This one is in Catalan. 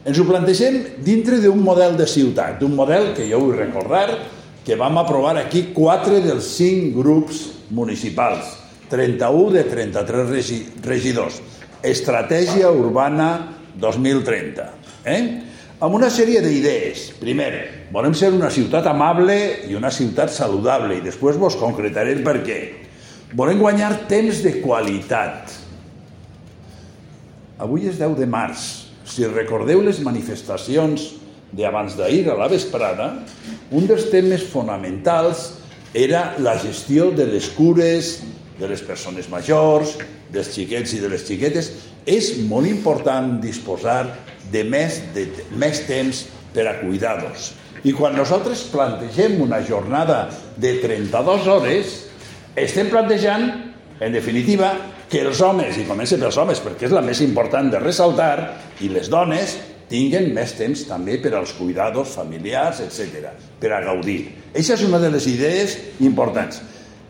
Ens ho plantegem dintre d'un model de ciutat, d'un model que jo vull recordar que vam aprovar aquí 4 dels 5 grups municipals, 31 de 33 regidors. Estratègia Urbana 2030. Amb una sèrie d'idees. Primer, volem ser una ciutat amable i una ciutat saludable, i després vos concretaré el per què. Volem guanyar temps de qualitat. Avui és 10 de març. Si recordeu les manifestacions d'abans d'ahir a la vesprada, un dels temes fonamentals era la gestió de les cures de les persones majors, dels xiquets i de les xiquetes. És molt important disposar de més temps per a cuidar-los. I quan nosaltres plantegem una jornada de 32 hores, estem plantejant, en definitiva, que els homes, i comença pels homes perquè és la més important de ressaltar, i les dones tinguen més temps també per als cuidados familiars, etc., per a gaudir. Aquesta és una de les idees importants.